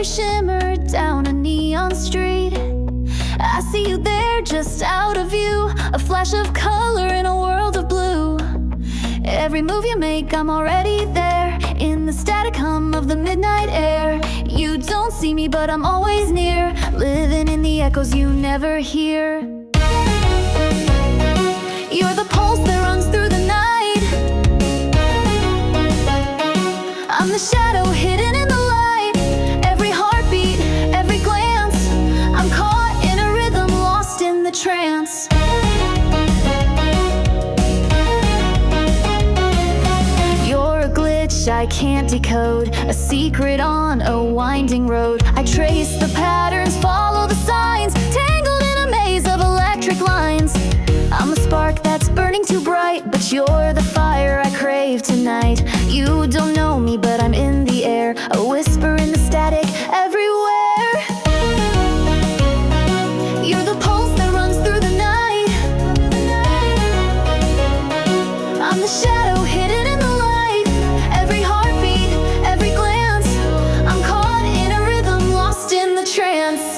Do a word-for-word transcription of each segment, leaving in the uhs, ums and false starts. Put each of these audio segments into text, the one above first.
colors shimmer down a neon street. I see you there just out of view, a flash of color in a world of blue. Every move you make, I'm already there, in the static hum of the midnight air. You don't see me, but I'm always near, living in the echoes you never hear. You're the pulse that runs through the night. I'm the shadow hidden in the light. Every heartbeat, every glance, I'm caught in a rhythm, lost in the trance. You're a glitch I can't decode, a secret on a winding road. I trace the patterns, follow the signs, tangled in a maze of electric lines. I'm a spark that's burning too bright, but you're the fire I crave tonight. You don't know me, but I'm in the air, a whisper in the static everywhere. You're the pulse that runs through the night. I'm the shadow hidden in the light. Every heartbeat, every glance, I'm caught in a rhythm, lost in the trance.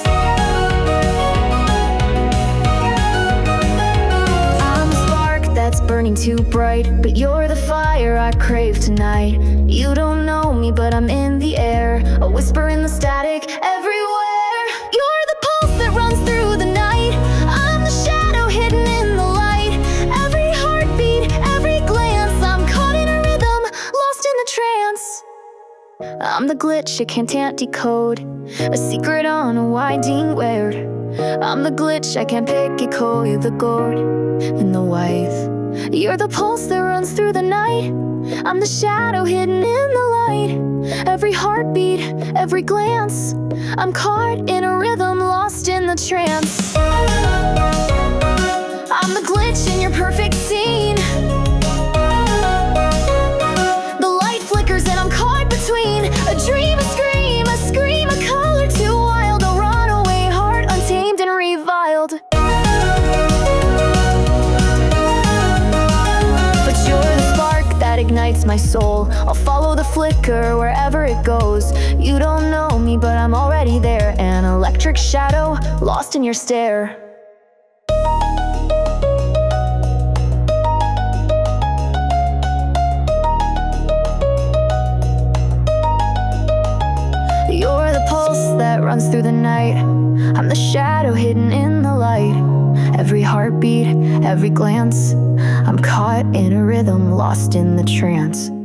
That's burning too bright, but you're the fire I crave tonight. You don't know me, but I'm in the air, a whisper in the static everywhere. You're the pulse that runs through the night. I'm the shadow hidden in the light. Every heartbeat, every glance, I'm caught in a rhythm, lost in the trance. I'm the glitch you can't decode, a secret on a winding weird. I'm the glitch I can't pick a code, you're the gourd in the wave. You're the pulse that runs through the night. I'm the shadow hidden in the light. Every heartbeat, every glance, I'm caught in a rhythm, lost in the trance. I'm the glitch in your perfect scene. The light flickers and I'm caught between a dream, a scream, a scream, a color too wild, a runaway heart untamed and reviled. Ignites my soul, I'll follow the flicker wherever it goes. You don't know me, but I'm already there, an electric shadow lost in your stare. You're the pulse that runs through the night. I'm the shadow hidden in the light. Every heartbeat, every glance, I'm caught in a rhythm, lost in the trance.